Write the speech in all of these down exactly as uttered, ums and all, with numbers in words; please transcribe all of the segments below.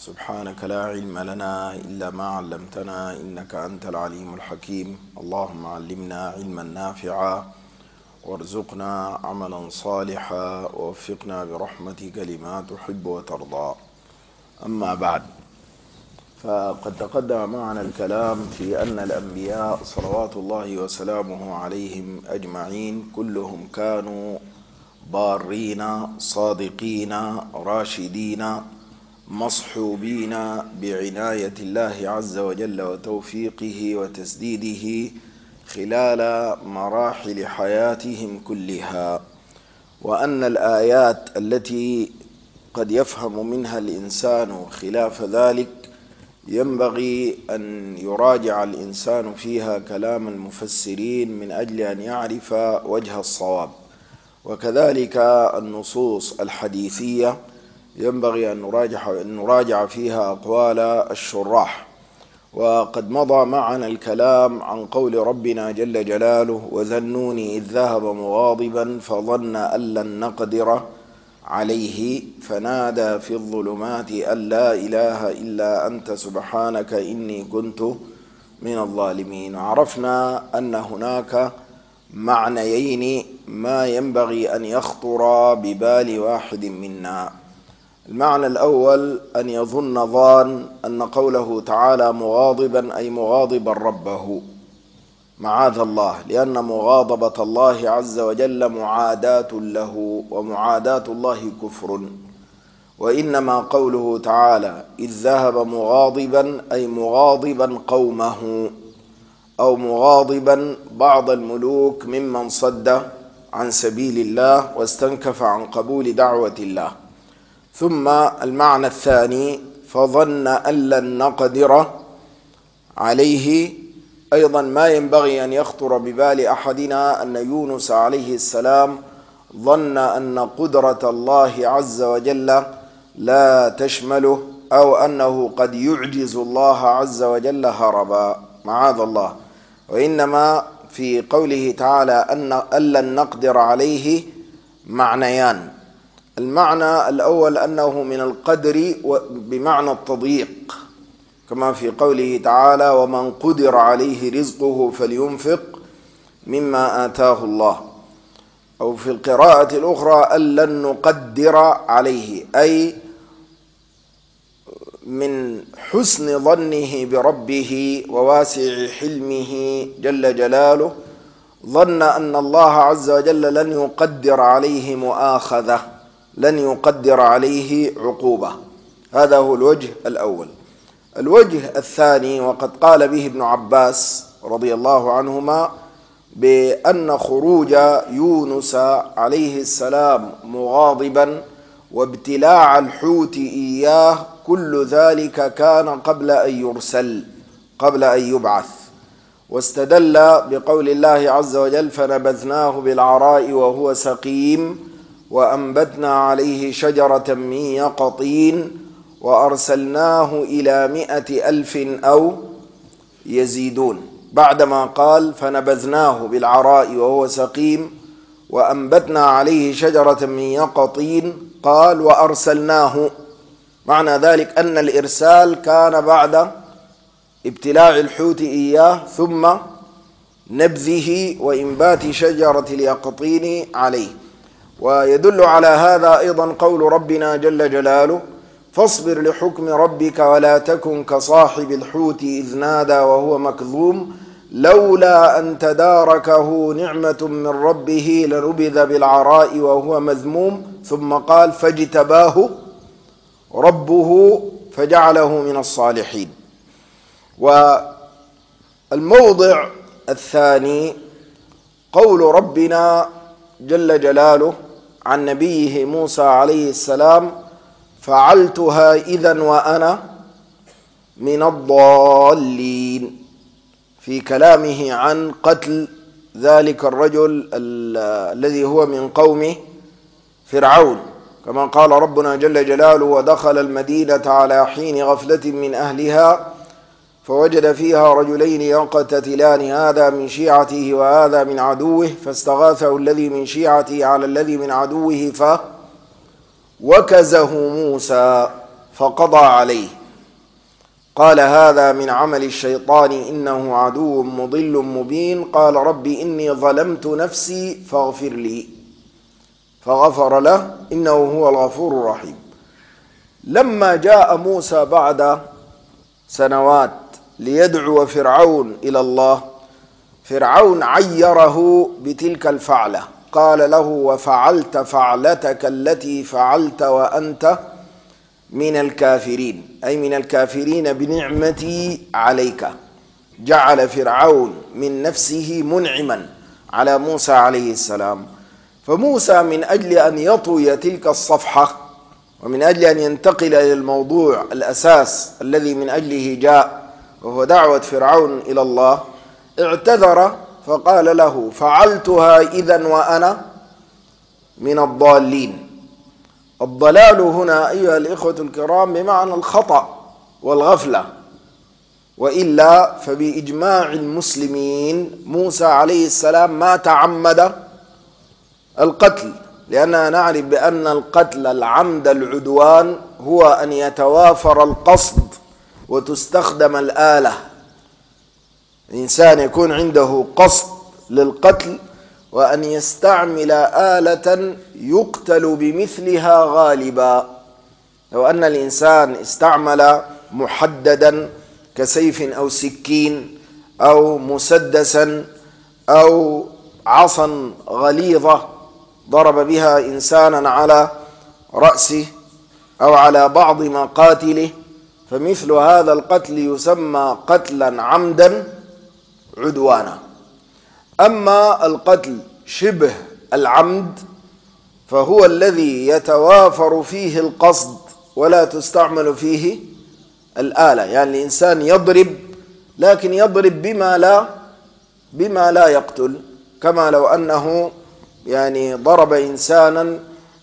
سبحانك لا علم لنا إلا ما علمتنا إنك أنت العليم الحكيم. اللهم علمنا علما نافعا وارزقنا عملا صالحا ووفقنا برحمتك لما تحب وترضى. أما بعد، فقد تقدم معنا الكلام في أن الأنبياء صلوات الله وسلامه عليهم أجمعين كلهم كانوا بارين صادقين راشدين مصحوبين بعناية الله عز وجل وتوفيقه وتسديده خلال مراحل حياتهم كلها، وأن الآيات التي قد يفهم منها الإنسان خلاف ذلك ينبغي أن يراجع الإنسان فيها كلام المفسرين من أجل أن يعرف وجه الصواب، وكذلك النصوص الحديثية ينبغي أن نراجع, أن نراجع فيها أقوال الشراح. وقد مضى معنا الكلام عن قول ربنا جل جلاله: وذنون إذ ذهب مغاضبا فظن أن لن نقدر عليه فنادى في الظلمات أن لا إله إلا أنت سبحانك إني كنت من الظالمين. عرفنا أن هناك معنيين ما ينبغي أن يخطر ببال واحد منا. المعنى الأول أن يظن ظان أن قوله تعالى مغاضبا أي مغاضبا ربه، معاذ الله، لأن مغاضبة الله عز وجل معاداة له، ومعاداة الله كفر. وإنما قوله تعالى إذ ذهب مغاضبا أي مغاضبا قومه، أو مغاضبا بعض الملوك ممن صد عن سبيل الله واستنكف عن قبول دعوة الله. ثم المعنى الثاني فظن أن لن نقدر عليه، أيضا ما ينبغي أن يخطر ببال أحدنا أن يونس عليه السلام ظن أن قدرة الله عز وجل لا تشمله، أو أنه قد يعجز الله عز وجل هربا، معاذ الله. وإنما في قوله تعالى أن لن نقدر عليه معنيان: المعنى الأول أنه من القدر بمعنى التضييق، كما في قوله تعالى ومن قدر عليه رزقه فلينفق مما آتاه الله، أو في القراءة الأخرى أن لن نقدر عليه، أي من حسن ظنه بربه وواسع حلمه جل جلاله ظن أن الله عز وجل لن يقدر عليه مؤاخذة، لن يقدر عليه عقوبة. هذا هو الوجه الأول. الوجه الثاني، وقد قال به ابن عباس رضي الله عنهما، بأن خروج يونس عليه السلام مغاضبا وابتلاع الحوت إياه كل ذلك كان قبل أن يرسل، قبل أن يبعث. واستدل بقول الله عز وجل فنبذناه بالعراء وهو سقيم وأنبتنا عليه شجرة من يقطين وأرسلناه إلى مئة ألف أو يزيدون، بعدما قال فنبذناه بالعراء وهو سقيم وأنبتنا عليه شجرة من يقطين قال وأرسلناه. معنى ذلك أن الإرسال كان بعد ابتلاع الحوت إياه ثم نبذه وإنبات شجرة اليقطين عليه. ويدل على هذا أيضا قول ربنا جل جلاله فاصبر لحكم ربك ولا تكن كصاحب الحوت إذ نادى وهو مكظوم لولا أن تداركه نعمة من ربه لنبذ بالعراء وهو مذموم، ثم قال فاجتباه ربه فجعله من الصالحين. والموضع الثاني قول ربنا جل جلاله عن نبيه موسى عليه السلام فعلتها إذا وأنا من الضالين، في كلامه عن قتل ذلك الرجل الذي هو من قوم فرعون، كما قال ربنا جل جلاله ودخل المدينة على حين غفلة من أهلها فوجد فيها رجلين يقتتلان هذا من شيعته وهذا من عدوه فاستغاثه الذي من شيعته على الذي من عدوه فوكزه موسى فقضى عليه قال هذا من عمل الشيطان إنه عدو مضل مبين. قال رب إني ظلمت نفسي فاغفر لي، فغفر له إنه هو الغفور الرحيم. لما جاء موسى بعد سنوات ليدعو فرعون إلى الله، فرعون عيره بتلك الفعلة، قال له وفعلت فعلتك التي فعلت وأنت من الكافرين، أي من الكافرين بنعمتي عليك. جعل فرعون من نفسه منعما على موسى عليه السلام. فموسى من أجل أن يطوي تلك الصفحة ومن أجل أن ينتقل إلى الموضوع الأساس الذي من أجله جاء، وهو دعوة فرعون إلى الله، اعتذر فقال له فعلتها إذن وأنا من الضالين. الضلال هنا أيها الإخوة الكرام بمعنى الخطأ والغفلة، وإلا فبإجماع المسلمين موسى عليه السلام ما تعمد القتل، لأننا نعرف بأن القتل العمد العدوان هو أن يتوافر القصد وتستخدم الآلة. الإنسان يكون عنده قصد للقتل وأن يستعمل آلة يقتل بمثلها غالبا. لو أن الإنسان استعمل محددا كسيف أو سكين أو مسدسا أو عصا غليظة ضرب بها إنسانا على رأسه أو على بعض مقاتله، فمثل هذا القتل يسمى قتلا عمدا عدوانا. أما القتل شبه العمد فهو الذي يتوافر فيه القصد ولا تستعمل فيه الآلة، يعني الإنسان يضرب لكن يضرب بما لا بما لا يقتل، كما لو أنه يعني ضرب إنسانا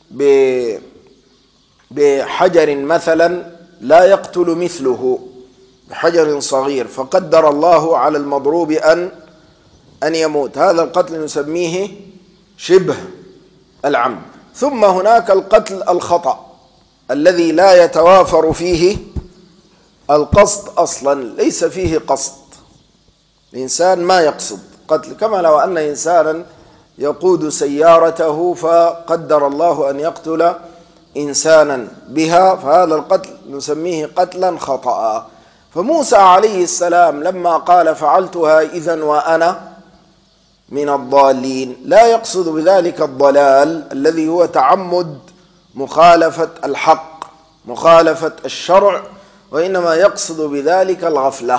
بحجر مثلا لا يقتل مثله، بحجر صغير، فقدر الله على المضروب أن أن يموت. هذا القتل نسميه شبه العمد. ثم هناك القتل الخطأ الذي لا يتوافر فيه القصد أصلا، ليس فيه قصد، الإنسان ما يقصد قتل، كما لو أن إنسانا يقود سيارته فقدر الله أن يقتل إنسانا بها، فهذا القتل نسميه قتلا خطأ. فموسى عليه السلام لما قال فعلتها إذن وأنا من الضالين لا يقصد بذلك الضلال الذي هو تعمد مخالفة الحق، مخالفة الشرع، وإنما يقصد بذلك الغفلة،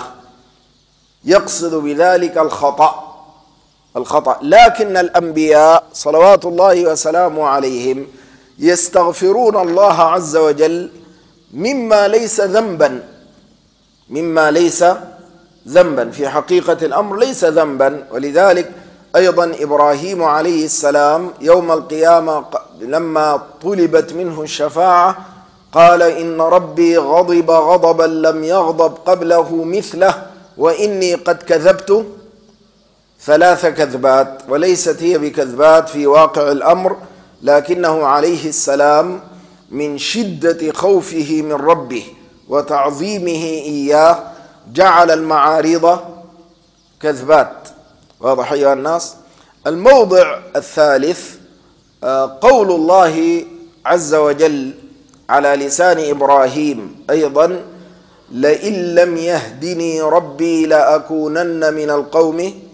يقصد بذلك الخطأ الخطأ لكن الأنبياء صلوات الله وسلامه عليهم يستغفرون الله عز وجل مما ليس ذنبا، مما ليس ذنبا في حقيقة الأمر ليس ذنبا. ولذلك أيضا إبراهيم عليه السلام يوم القيامة لما طلبت منه الشفاعة قال إن ربي غضب غضبا لم يغضب قبله مثله وإني قد كذبت ثلاث كذبات، وليست هي بكذبات في واقع الأمر، لكنه عليه السلام من شدة خوفه من ربه وتعظيمه إياه جعل المعارض كذبات. واضح أيها الناس؟ الموضع الثالث قول الله عز وجل على لسان إبراهيم أيضا لئن لم يهدني ربي لأكونن من القوم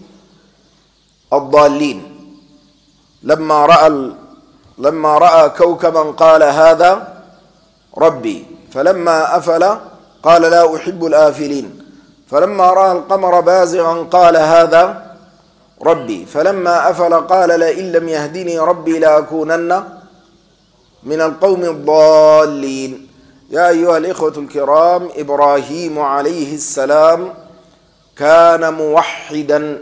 الضالين. لما رأى لما رأى كوكبا قال هذا ربي، فلما أفل قال لا أحب الآفلين، فلما رأى القمر بازغا قال هذا ربي، فلما أفل قال لئن لم يهدني ربي لأكونن من القوم الضالين. يا أيها الإخوة الكرام، إبراهيم عليه السلام كان موحدا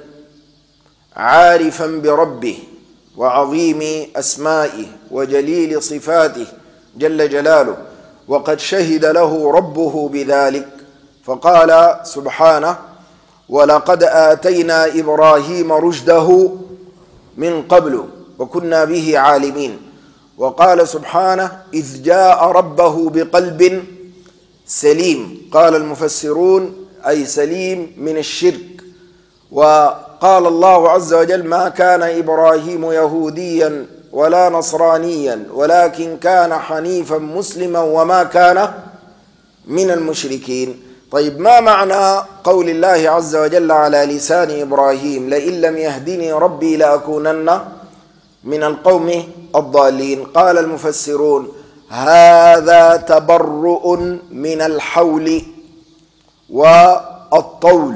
عارفا بربه وعظيم أسمائه وجليل صفاته جل جلاله، وقد شهد له ربه بذلك، فقال سبحانه ولقد آتينا إبراهيم رشده من قبل وكنا به عالمين. وقال سبحانه إذ جاء ربه بقلب سليم. قال المفسرون أي سليم من الشرك. وقال الله عز وجل: ما كان إبراهيم يهوديا ولا نصرانيا ولكن كان حنيفا مسلما وما كان من المشركين. طيب، ما معنى قول الله عز وجل على لسان إبراهيم: لئن لم يهدني ربي لأكونن من القوم الضالين؟ قال المفسرون: هذا تبرؤ من الحول والطول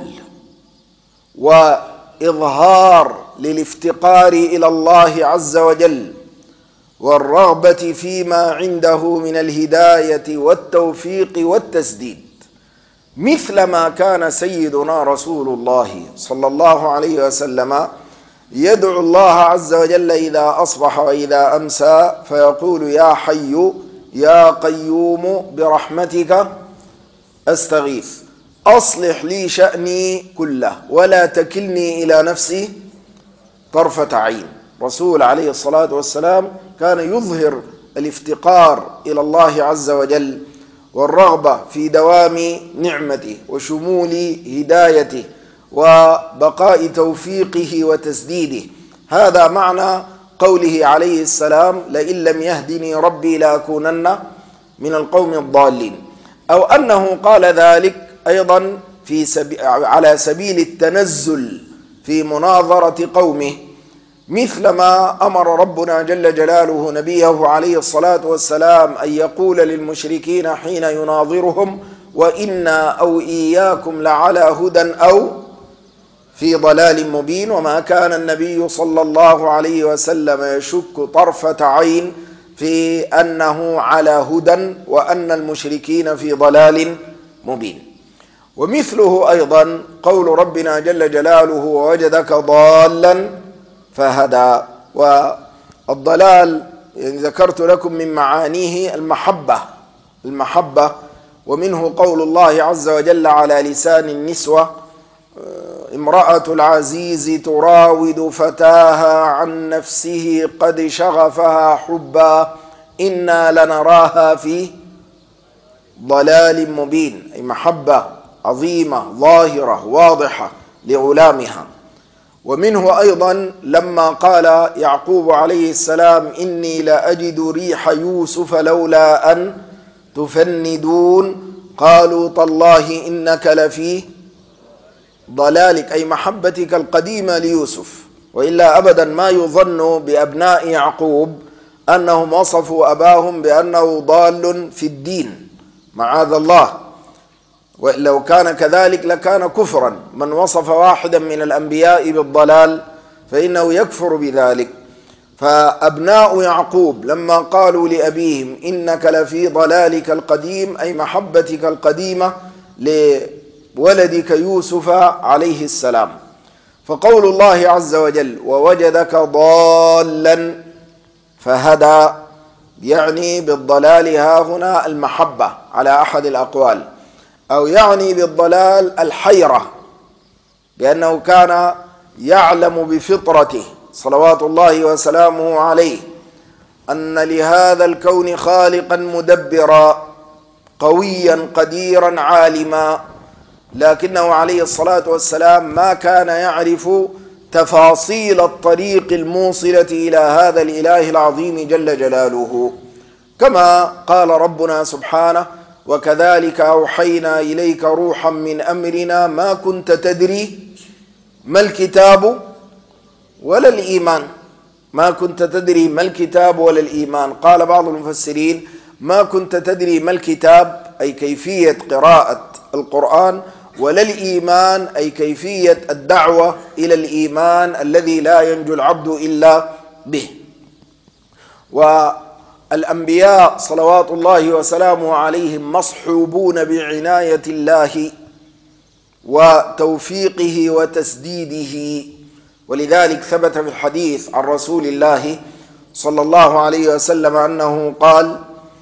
وإظهار للافتقار إلى الله عز وجل والرغبة فيما عنده من الهداية والتوفيق والتسديد، مثل ما كان سيدنا رسول الله صلى الله عليه وسلم يدعو الله عز وجل إذا أصبح وإذا أمسى فيقول: يا حي يا قيوم برحمتك أستغيث، أصلح لي شأني كله ولا تكلني إلى نفسي طرفة عين. رسول عليه الصلاة والسلام كان يظهر الافتقار إلى الله عز وجل والرغبة في دوام نعمته وشمول هدايته وبقاء توفيقه وتسديده. هذا معنى قوله عليه السلام: لئن لم يهدني ربي لأكونن من القوم الضالين. أو أنه قال ذلك أيضا في سبي... على سبيل التنزل في مناظرة قومه، مثل ما أمر ربنا جل جلاله نبيه عليه الصلاة والسلام أن يقول للمشركين حين يناظرهم: وإنا أو إياكم لعلى هدى أو في ضلال مبين. وما كان النبي صلى الله عليه وسلم يشك طرفة عين في أنه على هدى وأن المشركين في ضلال مبين. ومثله أيضا قول ربنا جل جلاله: ووجدك ضالا فهدى. والضلال ذكرت لكم من معانيه المحبة المحبة ومنه قول الله عز وجل على لسان النسوة: امرأة العزيز تراود فتاها عن نفسه قد شغفها حبا إنا لنراها في ضلال مبين. أي محبة عظيمة ظاهرة واضحة لغلامها. ومنه أيضا لما قال يعقوب عليه السلام: إني لأجد ريح يوسف لولا أن تفندون قالوا تالله إنك لفي ضلالك، أي محبتك القديمة ليوسف. وإلا أبدا ما يظن بأبناء يعقوب أنهم وصفوا أباهم بأنه ضال في الدين، معاذ الله، ولو كان كذلك لكان كفرا. من وصف واحدا من الأنبياء بالضلال فإنه يكفر بذلك. فأبناء يعقوب لما قالوا لأبيهم: إنك لفي ضلالك القديم، أي محبتك القديمة لولدك يوسف عليه السلام. فقول الله عز وجل: ووجدك ضالا فهدى، يعني بالضلال ها هنا المحبة على أحد الأقوال، أو يعني بالضلال الحيرة، لأنه كان يعلم بفطرته صلوات الله وسلامه عليه أن لهذا الكون خالقا مدبرا قويا قديرا عالما، لكنه عليه الصلاة والسلام ما كان يعرف تفاصيل الطريق الموصلة إلى هذا الإله العظيم جل جلاله. كما قال ربنا سبحانه: وكذلك أوحينا إليك روحا من أمرنا ما كنت تدري ما الكتاب ولا الإيمان. ما كنت تدري ما الكتاب ولا الإيمان. قال بعض المفسرين: ما كنت تدري ما الكتاب أي كيفية قراءة القرآن، ولا الإيمان أي كيفية الدعوة إلى الإيمان الذي لا ينجو العبد إلا به. والأنبياء صلوات الله وسلامه عليهم مصحوبون بعناية الله وتوفيقه وتسديده. ولذلك ثبت في الحديث عن رسول الله صلى الله عليه وسلم أنه قال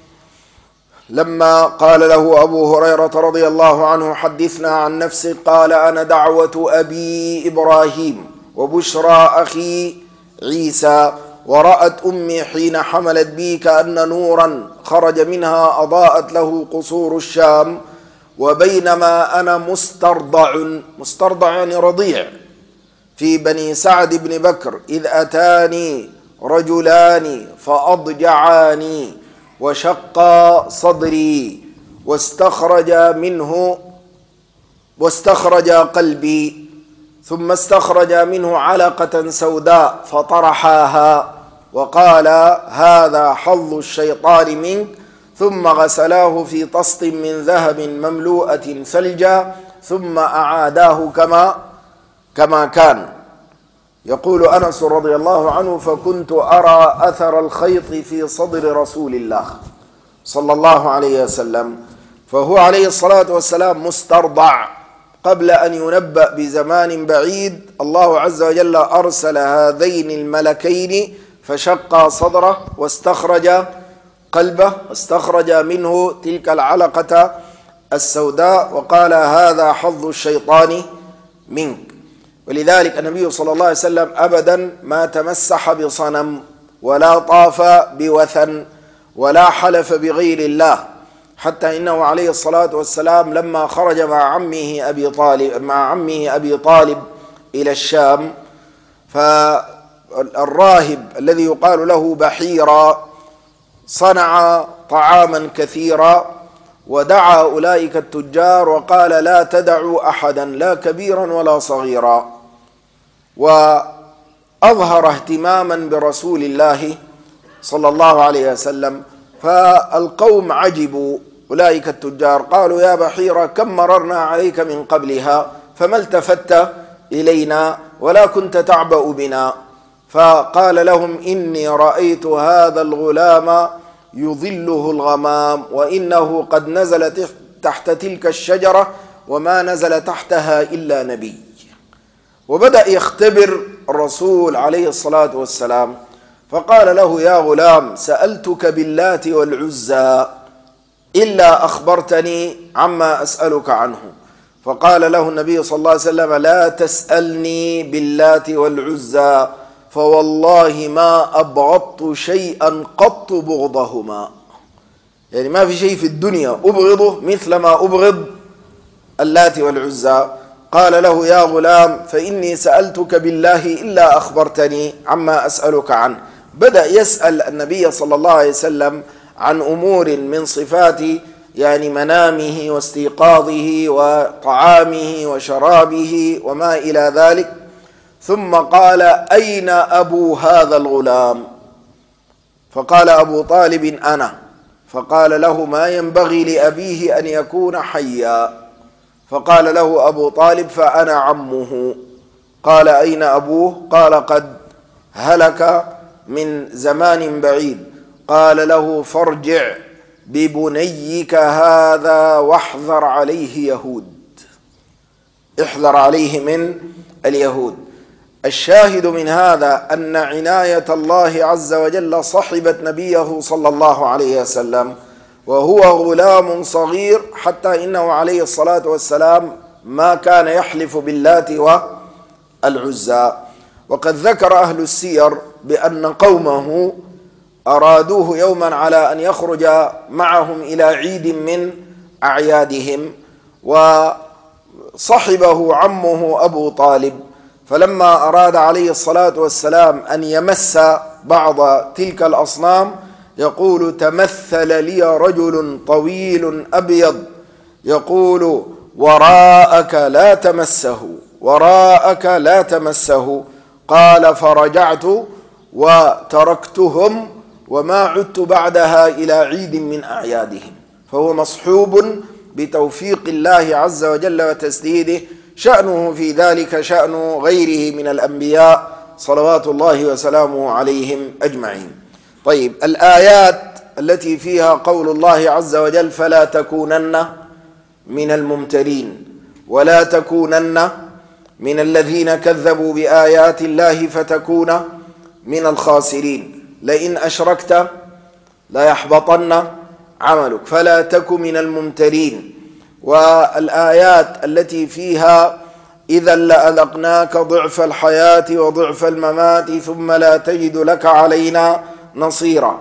لما قال له أبو هريرة رضي الله عنه: حدثنا عن نفسك، قال: أنا دعوة أبي إبراهيم وبشرى أخي عيسى، ورأت أمي حين حملت بي كأن نورا خرج منها أضاءت له قصور الشام، وبينما أنا مسترضع، مسترضع يعني رضيع، في بني سعد بن بكر إذ أتاني رجلان فأضجعاني وشقا صدري واستخرج منه واستخرج قلبي، ثم استخرج منه علقة سوداء فطرحاها وقال هذا حظ الشيطان منك، ثم غسلاه في طست من ذهب مملوءة ثلجا ثم أعاداه كما كما كان. يقول أنس رضي الله عنه فكنت أرى أثر الخيط في صدر رسول الله صلى الله عليه وسلم، فهو عليه الصلاة والسلام مسترضع قبل أن ينبأ بزمان بعيد. الله عز وجل أرسل هذين الملكين فشق صدره واستخرج قلبه، واستخرج منه تلك العلقة السوداء وقال هذا حظ الشيطان منك. ولذلك النبي صلى الله عليه وسلم أبدا ما تمسح بصنم ولا طاف بوثن ولا حلف بغير الله، حتى إنه عليه الصلاة والسلام لما خرج مع عمه أبي طالب مع عمه أبي طالب إلى الشام، فالراهب الذي يقال له بحيرا صنع طعاما كثيرا ودعا أولئك التجار وقال لا تدعوا أحدا لا كبيرا ولا صغيرا، وأظهر اهتماما برسول الله صلى الله عليه وسلم. فالقوم عجبوا، أولئك التجار قالوا يا بحيرة كم مررنا عليك من قبلها فما التفت إلينا ولا كنت تعبأ بنا؟ فقال لهم إني رأيت هذا الغلام يظله الغمام وإنه قد نزل تحت تلك الشجرة وما نزل تحتها إلا نبي. وبدأ يختبر الرسول عليه الصلاة والسلام، فقال له يا غلام سألتك باللات والعزى إلا أخبرتني عما أسألك عنه. فقال له النبي صلى الله عليه وسلم لا تسألني باللات والعزى فوالله ما أبغضت شيئا قط بغضهما، يعني ما في شيء في الدنيا أبغضه مثل ما أبغض اللات والعزى. قال له يا غلام فإني سألتك بالله إلا أخبرتني عما أسألك عنه. بدأ يسأل النبي صلى الله عليه وسلم عن أمور من صفات يعني منامه واستيقاظه وطعامه وشرابه وما إلى ذلك، ثم قال أين أبو هذا الغلام؟ فقال أبو طالب أنا. فقال له ما ينبغي لأبيه أن يكون حيا. فقال له أبو طالب فأنا عمه. قال أين أبوه؟ قال قد هلك من زمان بعيد. قال له فارجع ببنيك هذا واحذر عليه يهود، احذر عليه من اليهود. الشاهد من هذا أن عناية الله عز وجل صحبت نبيه صلى الله عليه وسلم وهو غلام صغير، حتى إنه عليه الصلاة والسلام ما كان يحلف باللات والعزى. وقد ذكر أهل السير بأن قومه أرادوه يوما على أن يخرج معهم إلى عيد من أعيادهم، وصحبه عمه أبو طالب، فلما أراد عليه الصلاة والسلام أن يمس بعض تلك الأصنام يقول تمثل لي رجل طويل أبيض يقول وراءك لا تمسه وراءك لا تمسه. قال فرجعت وتركتهم وما عدت بعدها إلى عيد من أعيادهم. فهو مصحوب بتوفيق الله عز وجل وتسديده، شأنه في ذلك شأن غيره من الأنبياء صلوات الله وسلامه عليهم أجمعين. طيب، الآيات التي فيها قول الله عز وجل فلا تكونن من الممترين ولا تكونن من الذين كذبوا بآيات الله فتكون من الخاسرين، لئن أشركت لا يحبطن عملك، فلا تك من الممترين. والآيات التي فيها إذا لأذقناك ضعف الحياة وضعف الممات ثم لا تجد لك علينا نصيرا،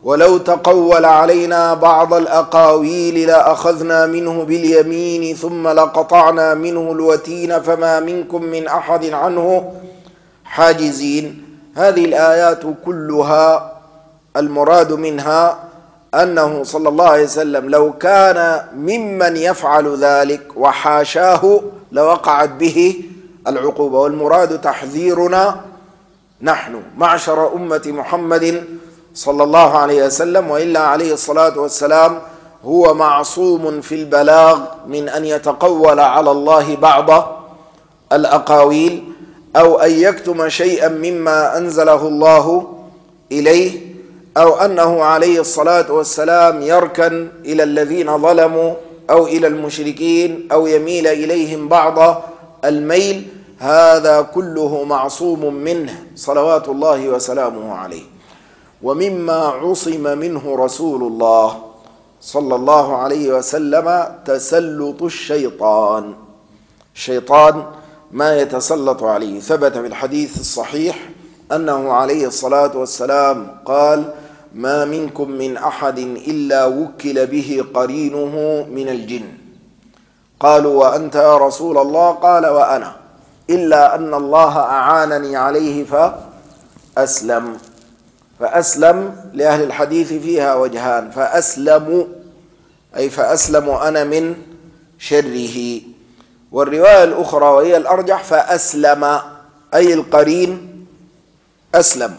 ولو تقول علينا بعض الأقاويل لأخذنا منه باليمين ثم لقطعنا منه الوتين فما منكم من أحد عنه حاجزين. هذه الآيات كلها المراد منها أنه صلى الله عليه وسلم لو كان ممن يفعل ذلك وحاشاه لوقعت به العقوبة، والمراد تحذيرنا نحن معشر أمة محمد صلى الله عليه وسلم، وإلا عليه الصلاة والسلام هو معصوم في البلاغ من أن يتقول على الله بعض الأقاويل أو أن يكتم شيئا مما أنزله الله إليه، أو أنه عليه الصلاة والسلام يركن إلى الذين ظلموا أو إلى المشركين أو يميل إليهم بعض الميل. هذا كله معصوم منه صلوات الله وسلامه عليه. ومما عصم منه رسول الله صلى الله عليه وسلم تسلط الشيطان. الشيطان ما يتسلط عليه، ثبت في الحديث الصحيح أنه عليه الصلاة والسلام قال: ما منكم من أحد إلا وكل به قرينه من الجن. قالوا: وأنت يا رسول الله؟ قال: وأنا، إلا أن الله أعانني عليه فأسلم. فأسلم لأهل الحديث فيها وجهان: فأسلم أي فأسلم أنا من شره، والرواية الأخرى وهي الأرجح فأسلم أي القرين أسلم.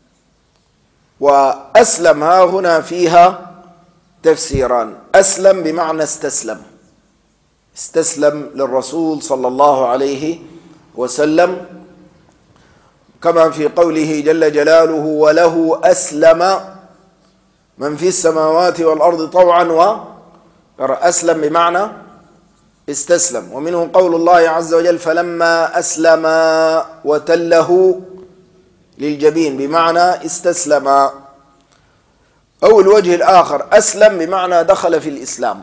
وأسلم ها هنا فيها تفسيران: أسلم بمعنى استسلم، استسلم للرسول صلى الله عليه وسلم، كما في قوله جل جلاله: وله أسلم من في السماوات والأرض طوعا و أسلم بمعنى استسلم. ومنه قول الله عز وجل: فلما أسلم وتله للجبين بمعنى استسلم. أو الوجه الآخر أسلم بمعنى دخل في الإسلام.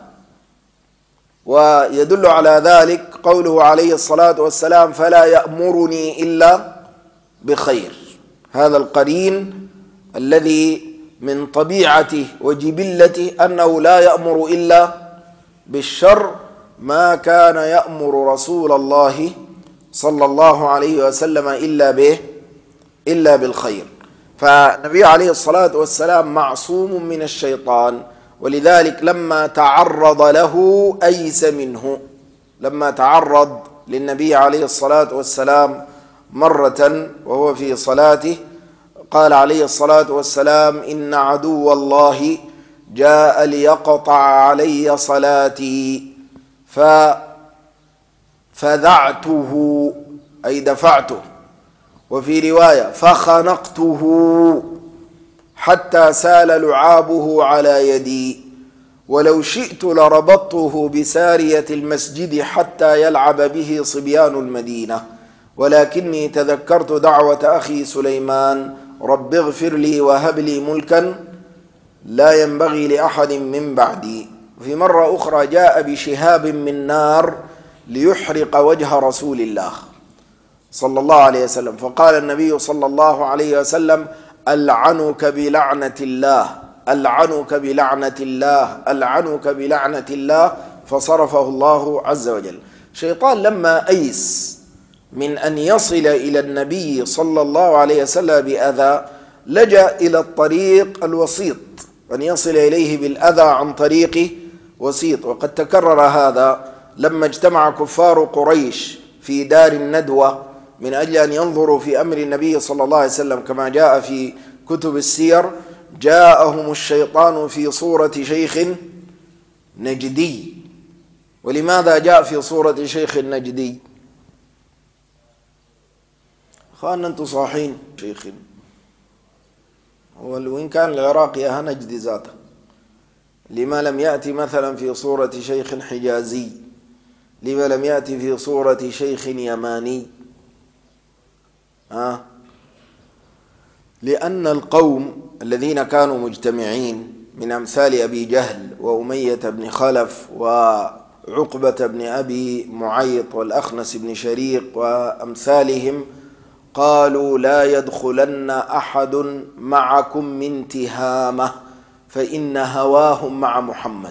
ويدل على ذلك قوله عليه الصلاة والسلام: فلا يأمرني إلا بخير. هذا القرين الذي من طبيعته وجبلته أنه لا يأمر إلا بالشر، ما كان يأمر رسول الله صلى الله عليه وسلم إلا به إلا بالخير. فالنبي عليه الصلاة والسلام معصوم من الشيطان، ولذلك لما تعرض له أيس منه. لما تعرض للنبي عليه الصلاة والسلام مرة وهو في صلاته قال عليه الصلاة والسلام: إن عدو الله جاء ليقطع علي صلاتي ففذعته أي دفعته، وفي رواية فخنقته حتى سال لعابه على يدي، ولو شئت لربطته بسارية المسجد حتى يلعب به صبيان المدينة، ولكني تذكرت دعوة أخي سليمان: رب اغفر لي وهب لي ملكا لا ينبغي لأحد من بعدي. في مرة أخرى جاء بشهاب من نار ليحرق وجه رسول الله صلى الله عليه وسلم، فقال النبي صلى الله عليه وسلم: ألعنك بلعنة الله، ألعنك بلعنة الله، ألعنك بلعنة الله، فصرفه الله عز وجل. شيطان لما أيس من أن يصل إلى النبي صلى الله عليه وسلم بأذى لجأ إلى الطريق الوسيط، أن يصل إليه بالأذى عن طريق وسيط. وقد تكرر هذا لما اجتمع كفار قريش في دار الندوة من أجل أن ينظروا في أمر النبي صلى الله عليه وسلم، كما جاء في كتب السير: جاءهم الشيطان في صورة شيخ نجدي. ولماذا جاء في صورة شيخ نجدي؟ خلنا أنتم صاحين شيخ، وإن كان العراق يا نجد ذاته، لما لم يأتي مثلا في صورة شيخ حجازي؟ لما لم يأتي في صورة شيخ يماني؟ آه. لأن القوم الذين كانوا مجتمعين من أمثال أبي جهل وأمية بن خلف وعقبة بن أبي معيط والأخنس بن شريق وأمثالهم قالوا: لا يدخلن أحد معكم من تهامة فإن هواهم مع محمد.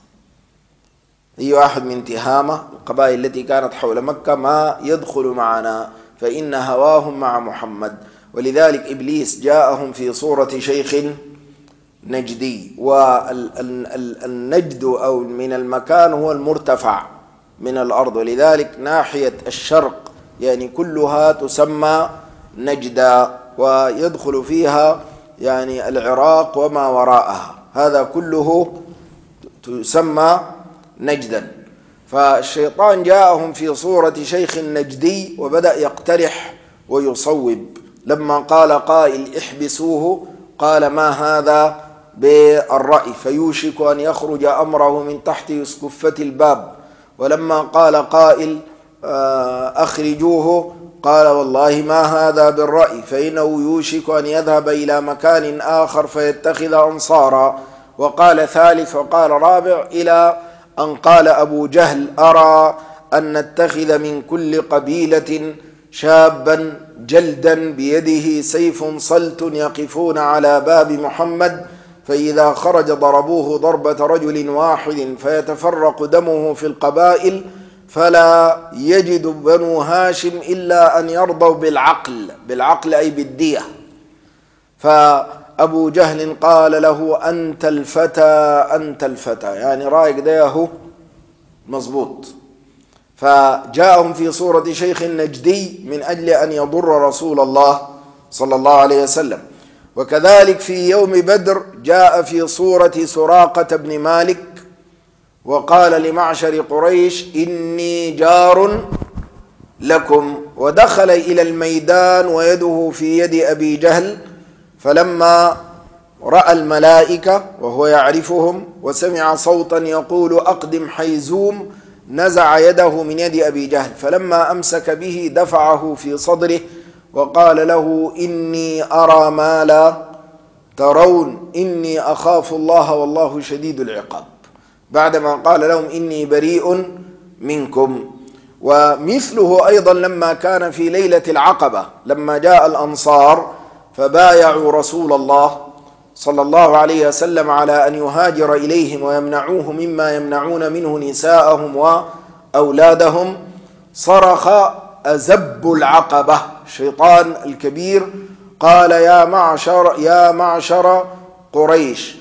أي واحد من تهامة القبائل التي كانت حول مكة ما يدخل معنا، فإن هواهم مع محمد. ولذلك إبليس جاءهم في صورة شيخ نجدي، والنجد أو من المكان هو المرتفع من الأرض، ولذلك ناحية الشرق يعني كلها تسمى نجدا، ويدخل فيها يعني العراق وما وراءها، هذا كله تسمى نجدا. فالشيطان جاءهم في صورة شيخ نجدي وبدأ يقترح ويصوب. لما قال قائل احبسوه قال ما هذا بالرأي، فيوشك أن يخرج أمره من تحت اسكفة الباب. ولما قال قائل أخرجوه قال والله ما هذا بالرأي، فإنه يوشك أن يذهب إلى مكان آخر فيتخذ أنصارا. وقال ثالث وقال رابع، إلى أن قال أبو جهل أرى أن نتخذ من كل قبيلة شابا جلدا بيده سيف صلت يقفون على باب محمد، فإذا خرج ضربوه ضربة رجل واحد فيتفرق دمه في القبائل، فلا يجد بنو هاشم إلا أن يرضوا بالعقل، بالعقل أي بالدية. فأبو جهل قال له أنت الفتى أنت الفتى، يعني رايك ده مظبوط. فجاءهم في صورة شيخ نجدي من أجل أن يضر رسول الله صلى الله عليه وسلم. وكذلك في يوم بدر جاء في صورة سراقة بن مالك وقال لمعشر قريش إني جار لكم، ودخل إلى الميدان ويده في يد أبي جهل، فلما رأى الملائكة وهو يعرفهم وسمع صوتا يقول أقدم حيزوم نزع يده من يد أبي جهل، فلما أمسك به دفعه في صدره وقال له إني أرى ما لا ترون إني أخاف الله والله شديد العقاب، بعدما قال لهم إني بريء منكم. ومثله أيضا لما كان في ليلة العقبة لما جاء الأنصار فبايعوا رسول الله صلى الله عليه وسلم على أن يهاجر إليهم ويمنعوه مما يمنعون منه نساءهم وأولادهم، صرخ أزب العقبة الشيطان الكبير قال يا معشر يا معشر قريش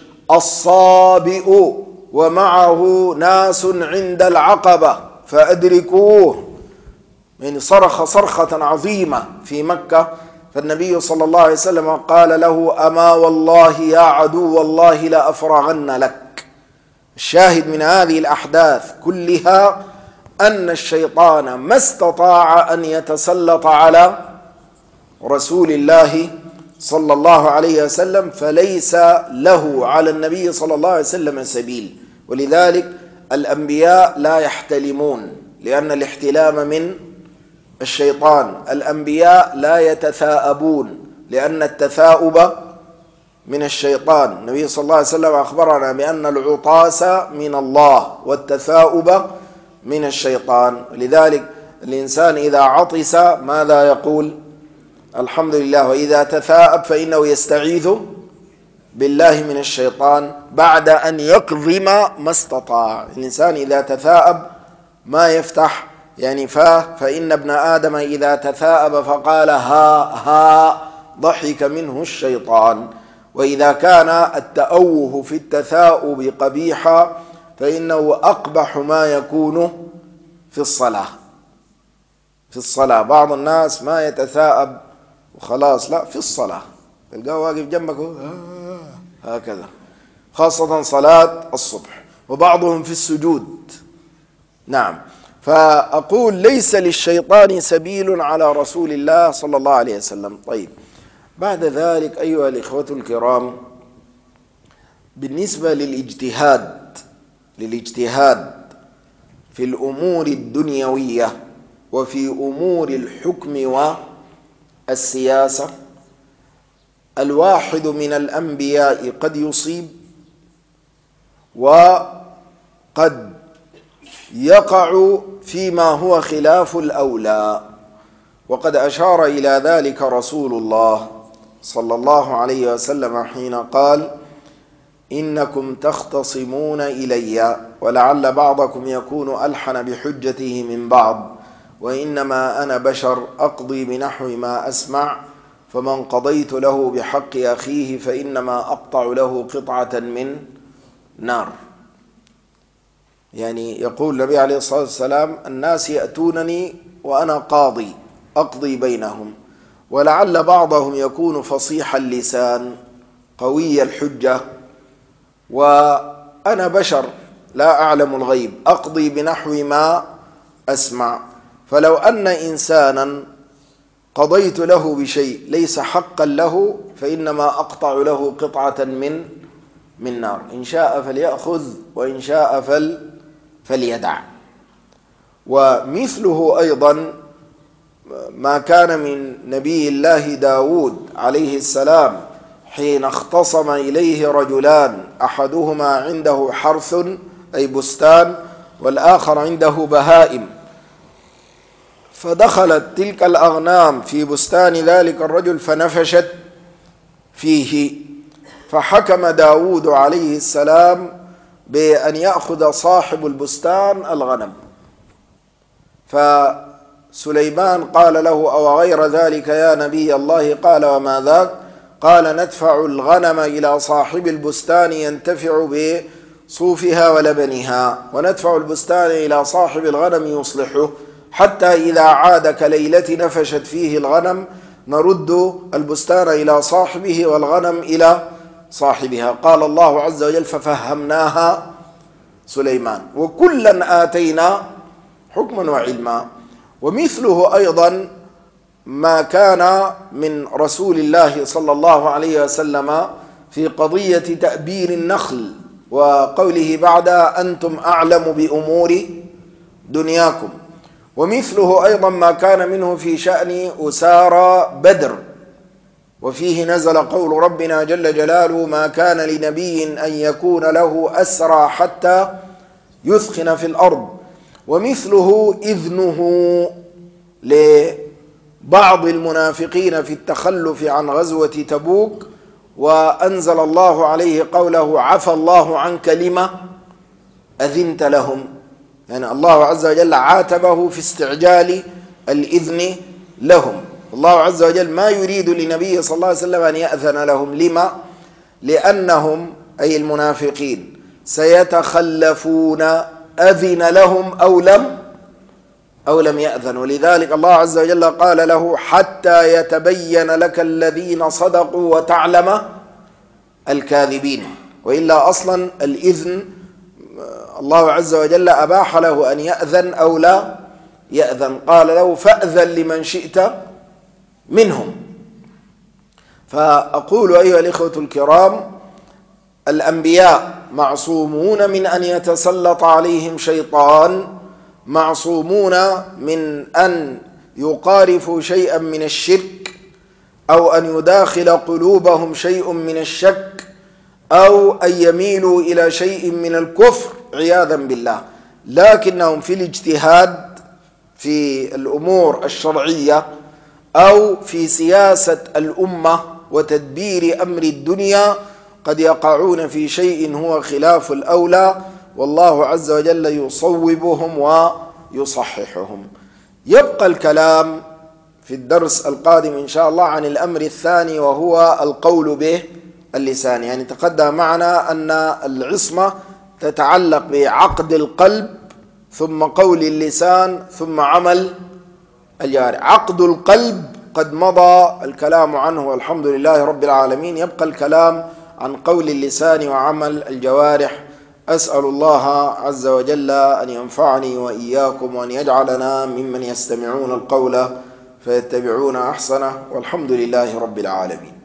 الصابئ ومعه ناس عند العقبة فأدركوه، يعني صرخ صرخة عظيمة في مكة. فالنبي صلى الله عليه وسلم قال له أما والله يا عدو الله لأفرغن لك. الشاهد من هذه الأحداث كلها أن الشيطان ما استطاع أن يتسلط على رسول الله صلى الله عليه وسلم، فليس له على النبي صلى الله عليه وسلم سبيل. ولذلك الأنبياء لا يحتلمون، لأن الاحتلام من الشيطان. الأنبياء لا يتثاءبون، لأن التثاؤب من الشيطان. النبي صلى الله عليه وسلم أخبرنا بأن العطاس من الله والتثاؤب من الشيطان. لذلك الإنسان إذا عطس ماذا يقول؟ الحمد لله. وإذا تثاءب فإنه يستعيذ بالله من الشيطان بعد أن يكظم ما استطاع. الإنسان إذا تثاءب ما يفتح يعني فاه، فإن ابن آدم إذا تثاءب فقال ها ها ضحك منه الشيطان. وإذا كان التأوه في التثاؤب قبيحا فإنه أقبح ما يكون في الصلاة. في الصلاة بعض الناس ما يتثاءب وخلاص، لا، في الصلاة تلقاه واقف جنبك هكذا، خاصة صلاة الصبح، وبعضهم في السجود. نعم. فأقول ليس للشيطان سبيل على رسول الله صلى الله عليه وسلم. طيب، بعد ذلك أيها الإخوة الكرام، بالنسبة للاجتهاد للاجتهاد في الأمور الدنيوية وفي أمور الحكم والسياسة، الواحد من الأنبياء قد يصيب وقد يقع فيما هو خلاف الأولى، وقد أشار إلى ذلك رسول الله صلى الله عليه وسلم حين قال إنكم تختصمون إلي ولعل بعضكم يكون ألحن بحجته من بعض وإنما أنا بشر أقضي بنحو ما أسمع فمن قضيت له بحق أخيه فإنما أقطع له قطعة من نار. يعني يقول النبي عليه الصلاة والسلام الناس يأتونني وأنا قاضي أقضي بينهم ولعل بعضهم يكون فصيح اللسان قوي الحجة وأنا بشر لا أعلم الغيب أقضي بنحو ما أسمع، فلو أن إنسانا قضيت له بشيء ليس حقا له فإنما أقطع له قطعة من من نار، إن شاء فليأخذ وإن شاء فل فليدع. ومثله أيضا ما كان من نبي الله داود عليه السلام حين اختصم إليه رجلان أحدهما عنده حرث أي بستان والآخر عنده بهائم، فدخلت تلك الأغنام في بستان ذلك الرجل فنفشت فيه، فحكم داود عليه السلام بأن يأخذ صاحب البستان الغنم. فسليمان قال له أو غير ذلك يا نبي الله؟ قال وما ذاك؟ قال ندفع الغنم إلى صاحب البستان ينتفع بصوفها ولبنها وندفع البستان إلى صاحب الغنم يصلحه حتى إذا عاد كليلة نفشت فيه الغنم نرد البستان إلى صاحبه والغنم إلى صاحبها. قال الله عز وجل ففهمناها سليمان وكلا آتينا حكما وعلما. ومثله أيضا ما كان من رسول الله صلى الله عليه وسلم في قضية تأبير النخل وقوله بعدها أنتم أعلم بأمور دنياكم. ومثله أيضا ما كان منه في شأن أسارى بدر وفيه نزل قول ربنا جل جلاله ما كان لنبي أن يكون له أسرى حتى يثخن في الأرض. ومثله إذنه لبعض المنافقين في التخلف عن غزوة تبوك وأنزل الله عليه قوله عفى الله عنك لما أذنت لهم، يعني الله عز وجل عاتبه في استعجال الإذن لهم. الله عز وجل ما يريد لنبي صلى الله عليه وسلم أن يأذن لهم، لما؟ لأنهم أي المنافقين سيتخلفون أذن لهم أو لم أو لم يأذن، ولذلك الله عز وجل قال له حتى يتبين لك الذين صدقوا وتعلم الكاذبين. وإلا أصلا الإذن الله عز وجل أباح له أن يأذن أو لا يأذن، قال له فأذن لمن شئت منهم. فأقول أيها الإخوة الكرام الأنبياء معصومون من أن يتسلط عليهم شيطان، معصومون من أن يقارفوا شيئا من الشرك أو أن يداخل قلوبهم شيء من الشك أو أن يميلوا إلى شيء من الكفر عياذا بالله، لكنهم في الاجتهاد في الأمور الشرعية أو في سياسة الأمة وتدبير أمر الدنيا قد يقعون في شيء هو خلاف الأولى، والله عز وجل يصوبهم ويصححهم. يبقى الكلام في الدرس القادم إن شاء الله عن الأمر الثاني وهو القول به اللسان. يعني تقدم معنا أن العصمة تتعلق بعقد القلب ثم قول اللسان ثم عمل الجوارح. عقد القلب قد مضى الكلام عنه والحمد لله رب العالمين، يبقى الكلام عن قول اللسان وعمل الجوارح. أسأل الله عز وجل أن ينفعني وإياكم وأن يجعلنا ممن يستمعون القول فيتبعون أحسنه، والحمد لله رب العالمين.